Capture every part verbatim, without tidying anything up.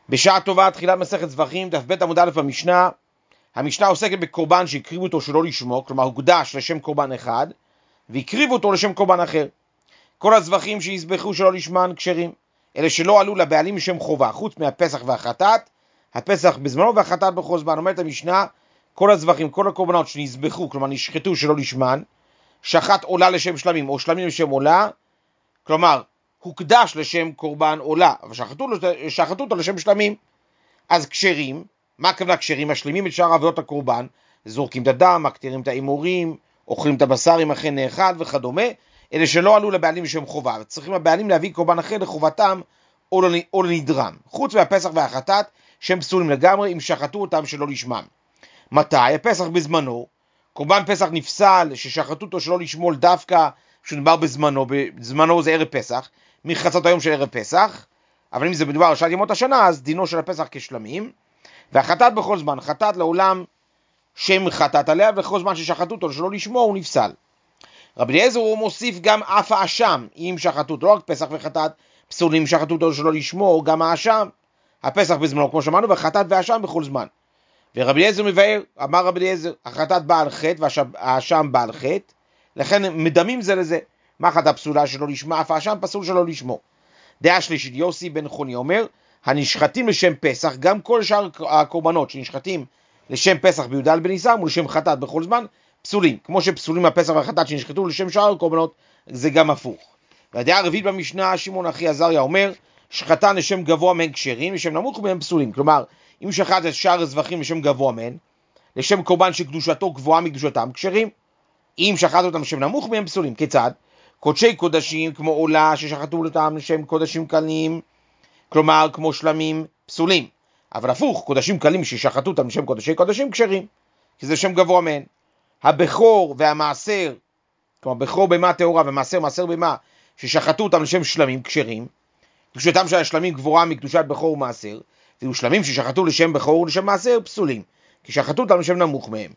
בשעה טובה, תחילת מסכת זבחים, דף ב' עמוד א' במשנה. המשנה עוסקת בקורבן שהקריבו אותו שלא לשמו, כלומר הוקדש לשם קורבן אחד, והקריבו אותו לשם קורבן אחר. כל הזבחים שיזבחו שלא לשמן כשרים, אלה שלא עלו לבעלים לשם חובה, חוץ מהפסח והחטאת, הפסח בזמנו והחטאת בכל זמן. אומרת המשנה, כל הזבחים, כל הקורבנות שנזבחו, כלומר נשחטו שלא לשמן, שחט עולה לשם שלמים, או שלמים לשם עולה, כלומר, הוקדש לשם קורבן עולה, אבל שחטו, שחטו אותו לשם שלמים. אז כשרים, מה הכוונה כשרים? משלימים את שאר עבודות הקורבן, זורקים את הדם, מקטירים את האימורים, אוכלים את הבשר עם אכן נאכל וכדומה, אלה שלא עלו לבעלים לשם חובה, צריכים הבעלים להביא קורבן אחר לחובתם או לנדרם, חוץ מהפסח והחטאת, שהם פסולים לגמרי אם שחטו אותם שלא לשמם. מתי? הפסח בזמנו, קורבן פסח נפסל, ששחטו אותו שלא לשמול דווקא, כשנדבר בזמנו, בזמנו זה ערב פסח, מחצות היום של ערב פסח, אבל אם זה מדובר על שעת ימות השנה, אז דינו של הפסח כשלמים, והחטאת בכל זמן, חטאת לעולם שם חטאת עליה, ובכל זמן ששחטו אותו שלא לשמו, הוא נפסל. רבי אליעזר הוא מוסיף גם אף האשם, אם שחטו אותו, לא רק פסח וחטאת, פסולים שחטו אותו שלא לשמו, גם האשם, הפסח בזמנו, כמו שמענו, והחטאת והאשם בכל זמן. ורבי אליעזר מבאר, אמר רבי אליעזר, החטאת בעל חטא והאשם בעל חטא, לכן מדמים זה לזה. מה חטא פסולה שלא לשמה, אף האשם פסול שלא לשמו. דעה שלישית, יוסי בן חוני אומר, הנשחטים לשם פסח, גם כל שאר הקורבנות שנשחטים לשם פסח בי"ד בניסן ולשם חטאת בכל זמן, פסולים. כמו שפסולים הפסח והחטאת שנשחטו לשם שאר הקורבנות, זה גם הפוך. והדעה הרביעית במשנה, שמעון אחי עזריה אומר, שחטן לשם גבוה מן כשרים, לשם נמוך מהם פסולים. כלומר, אם שחט את שאר הזבחים לשם גבוה מן, לשם קורבן שקדושתו גבוהה מקדושתם, כשרים. אם שחט אותם לשם נמוך מהם פסולים. כיצד? קודשי קודשים כמו עולה ששחטו אותם לשם קודשים קלים, כלומר כמו שלמים, פסולים. אבל הפוך, קודשים קלים ששחטו אותם לשם קודשי קודשים כשרים, כי זה שם גבוה מהן. הבכור והמעשר, כלומר בכור במה טהורה ומעשר מעשר במה, ששחטו אותם לשם שלמים כשרים, קדושתם של השלמים גבוהה מקדושת בכור ומעשר, ואילו שלמים ששחטו לשם בכור ולשם מעשר פסולים, כי שחטו אותם לשם נמוך מהם.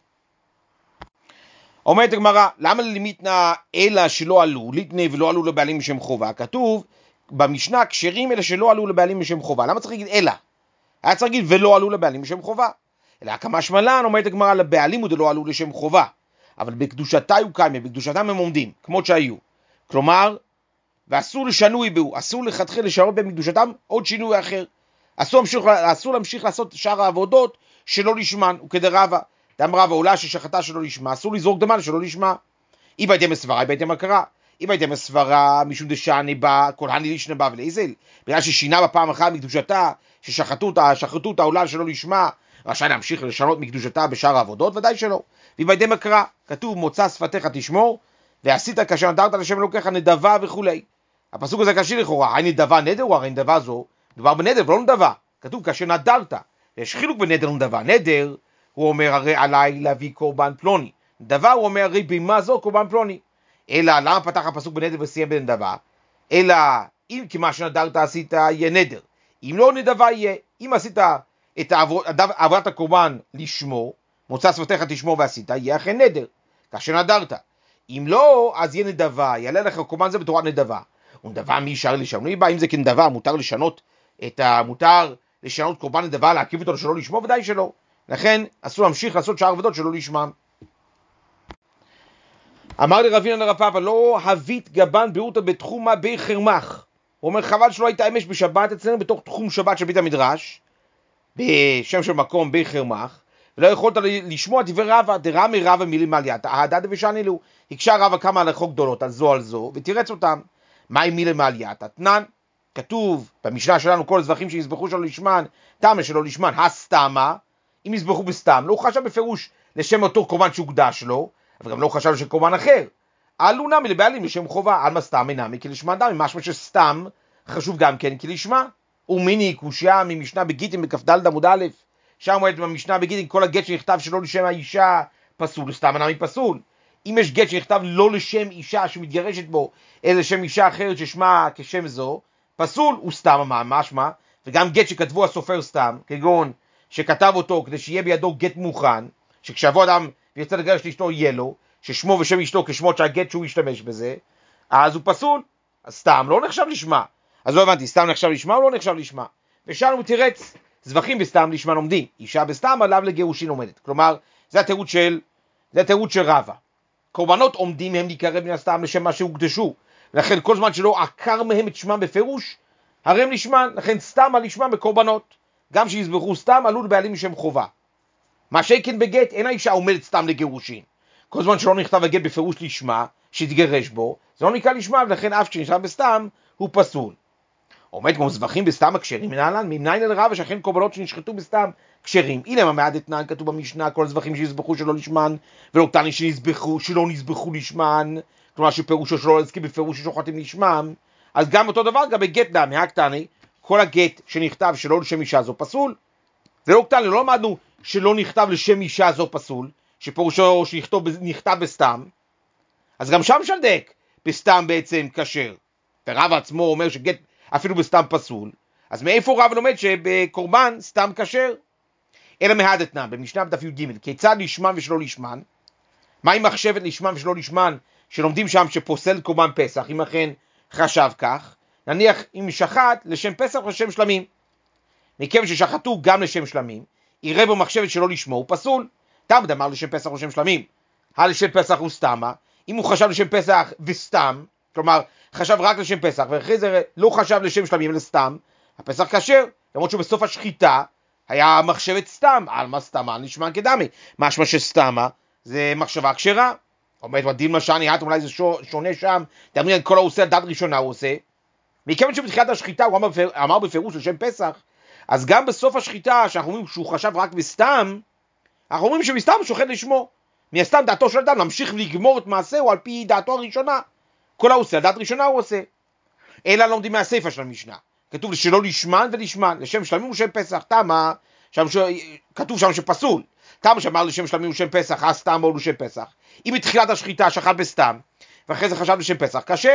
אומרת הגמרא, למה למיתנא אלא שלא עלו, ליתני ולא עלו לבעלים לשם חובה? כתוב במשנה, כשרים אלה שלא עלו לבעלים לשם חובה. למה צריך להגיד אלא? היה צריך להגיד ולא עלו לבעלים לשם חובה. אלא כמה שמלן, אומרת הגמרא, לבעלים הוא לא עלו לשם חובה. אבל בקדושתה הוא קיימה, בקדושתם הם עומדים, כמות שהיו. כלומר, ואסור לשנוי בו, אסור לכתחילה לשנות בקדושתם עוד שינוי אחר. אסור להמשיך, אסור להמשיך לעשות שאר העבודות שלא לשמן, וכדרבה. דם רב העולה ששחטה שלא לשמה, אסור לזרוק דמן שלא לשמה. אם הייתם מסברה, אם הייתם הכרה. אם הייתם מסברה, משום דשעני בה, כל הני לישנה בה ולעזל, בגלל ששינה בפעם אחת מקדושתה, ששחטו אותה, שחטו אותה העולה שלא לשמה, רשאי להמשיך לשנות מקדושתה בשאר העבודות, ודאי שלא. ואם הייתם הכרה, כתוב מוצא שפתיך תשמור, ועשית כאשר נדרת לשם אלוקיך נדבה וכולי. הפסוק הזה קשה לכאורה, האי נדבה נדר, או הרי נדבה זו, מדובר בנדר ולא נדבה. כתוב כאשר נדרת, יש חילוק בנדר ונדבה. נדר, הוא אומר הרי עליי להביא קורבן פלוני. נדבה הוא אומר הרי בימה זו קורבן פלוני. אלא למה פתח הפסוק בנדר וסיים בנדבה? אלא אם כמה שנדרת עשית יהיה נדר. אם לא נדבה יהיה, אם עשית את עבודת הקורבן לשמו, מוצא שפתיך תשמור ועשית, יהיה אכן נדר, כאשר נדרת. אם לא, אז יהיה נדבה, יעלה לך קורבן זה בתורת נדבה. ונדבה מי ישר לשם? לא בא, אם זה כנדבה, מותר לשנות את המותר, לשנות קורבן נדבה, להקיף אותו שלא לשמו, ודאי שלא. לכן אסור להמשיך לעשות שאר עבודות שלא לשמם. אמר לרבינה לרב פאפא, לא הבית גבן ביאורתא בתחומה בי חרמך. הוא אומר, חבל שלא הייתה אמש בשבת אצלנו בתוך תחום שבת של בית המדרש, בשם של מקום בי חרמך, ולא יכולת לשמוע דברי רבא, דרמי רבא מילי מעלייתא, ההדה דבשני לו. הקשה רבא כמה הלכות גדולות על זו על זו, ותירץ אותם. מהי מילי מעלייתא? תנן, כתוב במשנה שלנו, כל הזבחים שיזבחו שלא לשמן, תמה שלא לשמן, הסתמה, אם יזבחו בסתם, לא חשב בפירוש לשם אותו קורבן שהוקדש לו, אבל גם לא חשב שקורבן אחר. עלו נמי לבעלים לשם חובה, על מה סתם אינמי, כי לשמה דמי, משמע שסתם חשוב גם כן כי לשמה. ומיני קושיה ממשנה בגיטין בכ"ד עמוד א', שם אומרת במשנה בגיטין, כל הגט שנכתב שלא לשם האישה פסול, סתם אינמי פסול. אם יש גט שנכתב לא לשם אישה שמתגרשת בו, אלא לשם אישה אחרת ששמה כשם זו, פסול הוא סתם, משמע, וגם גט שכתבו הסופר סתם, כגון שכתב אותו כדי שיהיה בידו גט מוכן, שכשיבוא אדם וירצה לגרש לאשתו יהיה לו, ששמו ושם אשתו כשמות שהגט שהוא ישתמש בזה, אז הוא פסול, אז סתם לא נחשב לשמה. אז לא הבנתי, סתם נחשב לשמה או לא נחשב לשמה? ושם הוא תירץ, זבחים בסתם לשמן עומדים, אישה בסתם עליו לגירושין עומדת. כלומר, זה התירוץ של, זה התירוץ של רבא. קורבנות עומדים הם להיקרב מן הסתם לשם מה שהוקדשו, ולכן כל זמן שלא עקר מהם את שמם בפירוש, הרי הם לשמן, לכן סתם על לשמן בקורבנות, גם שיזבחו סתם עלו לבעלים לשם חובה. מה שכן בגט, אין האישה עומדת סתם לגירושין. כל זמן שלא נכתב הגט בפירוש לשמה, שהתגרש בו, זה לא נקרא לשמה, ולכן אף כשנשאר בסתם, הוא פסול. עומד כמו זבחים בסתם הכשרים מנהלן, ממניין אל רבא שאכן קורבנות שנשחטו בסתם כשרים. הנה המעד אתנן, כתוב במשנה, כל הזבחים שיזבחו שלא לשמן, ולא קטני שיזבחו, שלא נזבחו לשמן, כלומר שפירושו שלא להזכיר בפירוש ששוחטים לשמם. אז גם אותו דבר, גם בגט נמי, הקטני, כל הגט שנכתב שלא לשם אישה זו פסול. זה לא קטני, לא למדנו שלא נכתב לשם אישה זו פסול, שפירושו שנכתב בסתם. אז גם שם שלדק, בסתם בעצם כשר. ורב עצמו אומר שגט אפילו בסתם פסול, אז מאיפה רב לומד שבקורבן סתם כשר? אלא מהדתנן, במשנה בדף י"ג, כיצד לשמן ושלא לשמן? מה עם מחשבת לשמן ושלא לשמן, שלומדים שם שפוסל קורבן פסח, אם אכן חשב כך, נניח אם שחט לשם פסח או לשם שלמים, מכיוון ששחטו גם לשם שלמים, יראה בו מחשבת שלא לשמו, הוא פסול. תלמוד אמר לשם פסח או לשם שלמים, הלשם פסח הוא סתמה, אם הוא חשב לשם פסח וסתם, כלומר חשב רק לשם פסח, ואחרי זה לא חשב לשם שלמים אלא סתם, הפסח כשר, למרות שבסוף השחיטה היה מחשבת סתם, על מה סתמה נשמע כדמי, משמע שסתמה זה מחשבה כשרה. עומד בדין משני, אולי זה שונה שם, תאמין כל העושה דת ראשונה הוא עושה, מכיוון שבתחילת השחיטה הוא אמר, אמר בפירוש לשם פסח, אז גם בסוף השחיטה שאנחנו אומרים שהוא חשב רק בסתם, אנחנו אומרים שבסתם הוא שוחט לשמו, מהסתם דעתו של אדם להמשיך ולגמור את מעשהו על פי דעתו הראשונה, כל העושה דת ראשונה הוא עושה. אלא לומדים מהספר של המשנה, כתוב שלא לשמן ולשמן, לשם שלמים ושם פסח, תמה, שם ש... כתוב שם שפסול, תמה שאמר לשם שלמים ושם פסח, אז סתם או לשם פסח, אם בתחילת השחיטה שחט בסתם, ואחרי זה חשב לשם פסח, כשר.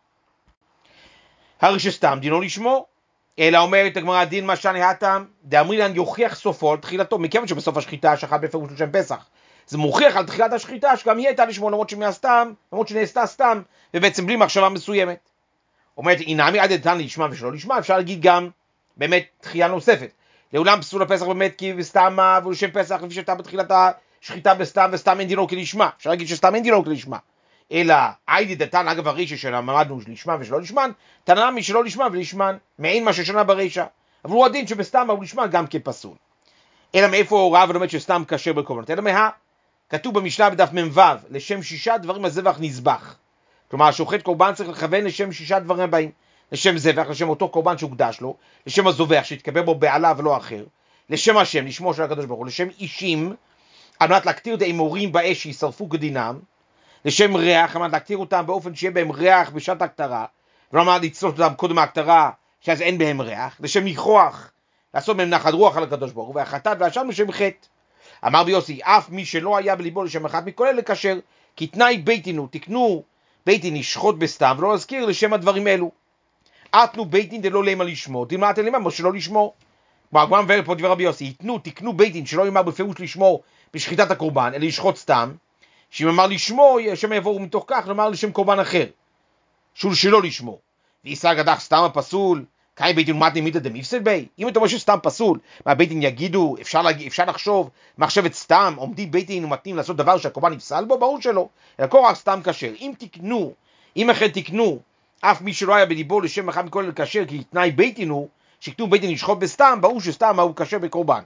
הרי שסתם דינו לשמו, אלא אומרת הגמרא דין משני הטעם, דאמרינן יוכיח סופו על תחילתו, מכיוון שבסוף השחיטה שחט בפירוש לשם פסח, זה מוכיח על תחילת השחיטה שגם היא הייתה לשמו, למרות שמהסתם, למרות שנעשתה סתם, ובעצם בלי מחשבה מסוימת. אומרת, אינמי עד דתן לשמה ושלא לשמה, אפשר להגיד גם באמת דחייה נוספת. לעולם פסול הפסח באמת כי בסתם ולשם פסח, לפי שהייתה בתחילת השחיטה בסתם, וסתם אין דינו כלשמה. אפשר להגיד שסתם אין דינו כלשמה. אלא עד דתן, אגב הרישא שלמדנו לשמה ושלא לשמן, תנא משלא לשמה ולשמן, מעין מה ששנה ברישא. אבל הוא הדין שבסתם ולשמן גם כפסול. אלא מאיפה רב לומד שסתם כשר בקורבנות? אלא מה? כתוב במשנה בדף מ"ו, לשם שישה דברים הזבח נזבח. כלומר, השוחט קורבן צריך לכוון לשם שישה דברים הבאים. לשם זבח, לשם אותו קורבן שהוקדש לו, לשם הזובח שהתקבל בו בעלה ולא אחר, לשם השם, לשמו של הקדוש ברוך הוא, לשם אישים, על מנת להקטיר את האמורים באש שישרפו כדינם, לשם ריח, על מנת להקטיר אותם באופן שיהיה בהם ריח בשעת הקטרה, ולא על מנת לצלות אותם קודם ההקטרה, שאז אין בהם ריח, לשם ניחוח, לעשות מהם נחת רוח על הקדוש ברוך הוא, והחטאת והשם לשם חטא. אמר ביוסי, אף מי שלא היה בליבו לשם אחד מכל אלה כשר, כי תנאי ביתינו, תקנו ביתין ישחוט בסתם, ולא להזכיר לשם הדברים אלו. אתנו ביתין דלא לימה לשמו, דלמאת לימה שלא לשמו. הגמרא מבאר פה דבר רבי יוסי, יתנו, תקנו ביתין שלא יאמר בפירוש לשמו בשחיטת הקורבן, אלא ישחוט סתם, שאם אמר לשמו, שם יבואו מתוך כך, לומר לשם קורבן אחר, שול שלא לשמו. וישראל גדח סתם הפסול, קיים ביתין ומתני מיתא דמיפסד בי? אם אתה אומר שסתם פסול, מה ביתין יגידו, אפשר, להגיד, אפשר לחשוב, מחשבת סתם, עומדים ביתין ומתנים לעשות דבר שהקורבן נפסל בו? ברור שלא. אלא כל רק סתם כשר. אם תקנו, אם אחרי תקנו, אף מי שלא היה בליבו לשם אחד מכל אלה כשר, כי תנאי ביתין הוא, שכתוב ביתין ישחוט בסתם, ברור שסתם הוא כשר בקורבן.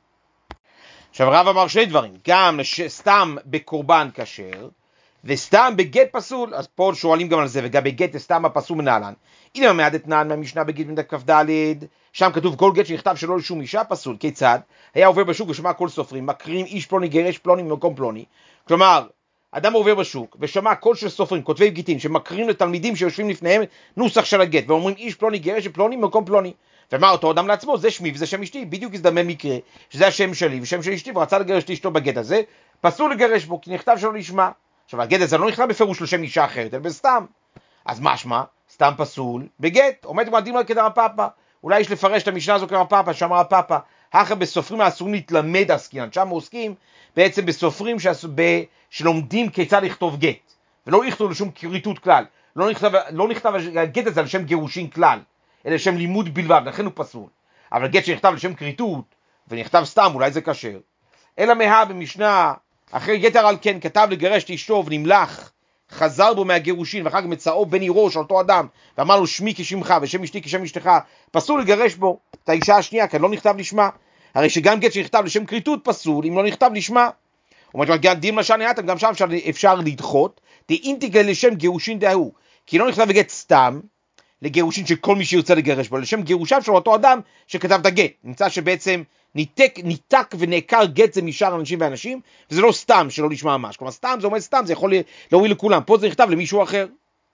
עכשיו רב אמר שני דברים, גם סתם בקורבן כשר, וסתם בגט פסול. אז פה שואלים גם על זה, וגם בגט סתם הפסול מנהלן. הנה המעד אתנן מהמשנה בגט מדף כ"ד, שם כתוב כל גט שנכתב שלא לשום אישה פסול. כיצד? היה עובר בשוק ושמע כל סופרים, מקריאים איש פלוני גרש פלוני ממקום פלוני. כלומר, אדם עובר בשוק ושמע כל של סופרים, כותבי גיטין, שמקריאים לתלמידים שיושבים לפניהם נוסח של הגט, ואומרים איש פלוני גרש פלוני ממקום פלוני. ומה אותו אדם לעצמו? זה שמי וזה שם אשתי. בדיוק הזדמן מקרה שזה השם שלי ושם של אשתי, ורצה לגרש את אשתו בגט הזה, פסול לגרש בו, כי נכתב שלא לשמה. עכשיו הגט הזה לא נכתב בפירוש לשם אישה אחרת, אלא בסתם. אז משמע, סתם פסול בגט. עומד ומדהים על כדר הפאפה. אולי יש לפרש את המשנה הזו כדר הפאפה, שאמר הפאפה, אחר בסופרים האסורים להתלמד עסקינן. שם עוסקים בעצם בסופרים שעשו, ב, שלומדים כיצד לכתוב גט, ולא יכתוב לשום כריתות כלל. לא נכתב, לא נכתב הגט הזה לשם גירושין כלל, אלא לשם לימוד בלבד, לכן הוא פסול. אבל גט שנכתב לשם כריתות, ונכתב סתם, אולי זה כשר. אלא מה במשנה, אחרי יתר על כן, כתב לגרש את אשתו ונמלח, חזר בו מהגירושין, ואחר כך מצאו בן עירו של אותו אדם, ואמר לו שמי כשמך ושם אשתי כשם אשתך, פסול לגרש בו את האישה השנייה, כי לא נכתב לשמה. הרי שגם גט שנכתב לשם כריתות פסול, אם לא נכתב לשמה. אומרת לו, דין משל נהייתם, גם שם אפשר, אפשר לדחות, דאינטגל לשם גירושין דהוא, כי לא נכתב גט סתם, לגירושין של כל מי שירצה לגרש בו, לשם גירושיו של אותו אדם שכתב את הגט. נמצא שבעצם ניתק, ניתק ונעקר גט זה משאר אנשים ואנשים, וזה לא סתם שלא נשמע ממש. כלומר, סתם זה אומר סתם, זה יכול להועיל לכולם. פה זה נכתב למישהו אחר.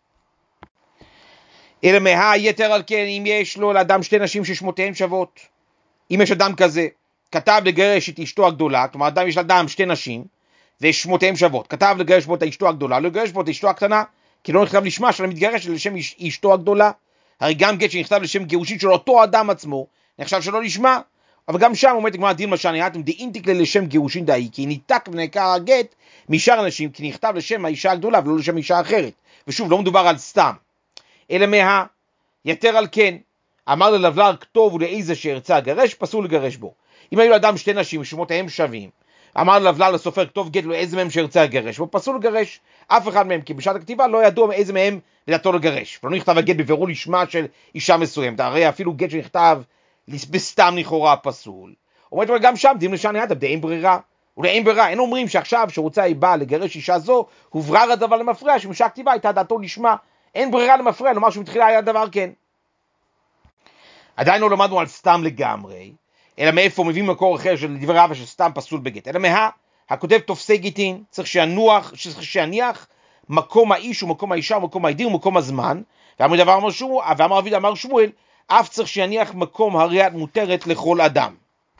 אלא מה יתר על כן, אם יש לו לאדם שתי נשים ששמותיהן שוות, אם יש אדם כזה, כתב לגרש את אשתו הגדולה, כלומר, אדם יש לאדם שתי נשים, ושמותיהן שוות, כתב לגרש בו את אשתו הגדולה, לא לגרש בו את אשתו הקטנה, כי לא נכתב לשמה של המתגרש לשם אשתו הגדולה. הרי גם גט שנכתב לשם גירושין של אותו אדם עצמו, נחשב שלא לשמה, אבל גם שם אומרת הגמרא דין משל נהייתם דאינטגל לשם גירושין דהי, כי ניתק ונעקר הגט משאר אנשים, כי נכתב לשם האישה הגדולה ולא לשם אישה אחרת. ושוב, לא מדובר על סתם. אלא מה, יתר על כן, אמר ללבלר כתוב ולאיזה שירצה הגרש, פסול לגרש בו. אם היו לאדם שתי נשים ושמותיהם שווים, אמר ללבלר לסופר כתוב גט לאיזה מהם שירצה הגרש בו, פסול לגרש אף אחד מהם, כי בשעת הכתיבה לא ידוע מאיזה מהם לדעתו לגרש. ולא נכתב הגט בבירור לשמה של אישה מסוימת, הרי אפילו גט שנכתב בסתם לכאורה פסול. אומרת, אבל גם שם דין משל נהייתם, דאין ברירה. ולאין ברירה, אין אומרים שעכשיו שרוצה היא באה לגרש אישה זו, הוברר הדבר למפרע, שמשעה הכתיבה הייתה דעתו לשמה. אין ברירה למפרע, לומר שמתחילה היה דבר כן. עדיין לא למדנו על סתם לגמרי, אלא מאיפה מביא מקור אחר של דברי רבא שסתם פסול בגט. אלא מה, הכותב תופסי גיטין, צריך שינוח, צריך שיניח מקום האיש ומקום האישה ומקום העדין ומקום הזמן, ואמר דבר אמר שמואל, ואמר רבי אמר שמואל, אף צריך שיניח מקום הריית מותרת לכל אדם.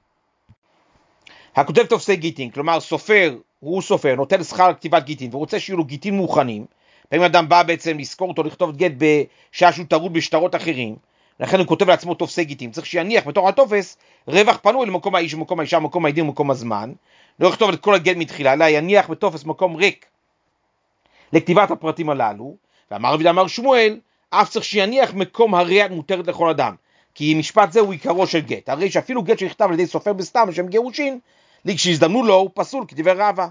הכותב תופסי גיטין, כלומר סופר, הוא סופר, נותן שכר כתיבת גיטין, ורוצה שיהיו לו גיטין מוכנים, ואם אדם בא בעצם לזכור אותו לכתוב גט בשעה שהוא טרוד בשטרות אחרים, לכן הוא כותב לעצמו תופסי גיטין, צריך שיניח בתוך התופס רווח פנוי למקום האיש ומקום האישה ומקום העדין ומקום הזמן, לא יכתוב את כל הגט מתחילה, אלא יניח בתופס מקום ריק לכתיבת הפרטים הללו. ואמר רבי אמר שמואל, אף צריך שיניח מקום הריית מותרת לכל אדם, כי משפט זה הוא עיקרו של גט, הרי שאפילו גט שנכתב על ידי סופר בסתם לשם גירושין, כשהזדמנו לו הוא פסול כדבר רבא.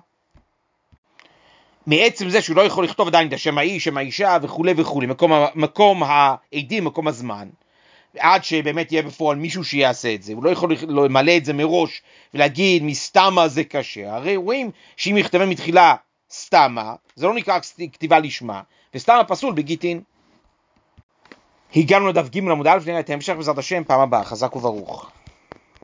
מעצם זה שהוא לא יכול לכתוב עדיין את השם האיש, שם האישה וכו' וכו', מקום, מקום העדים, מקום הזמן, עד שבאמת יהיה בפועל מישהו שיעשה את זה, הוא לא יכול למלא את זה מראש ולהגיד מסתמה זה קשה. הרי רואים שאם יכתבה מתחילה סתמה, זה לא נקרא כתיבה לשמה, וסתמה פסול בגיטין. הגענו לדף ג' עמוד א', נראה את ההמשך בעזרת השם פעם הבאה. חזק וברוך.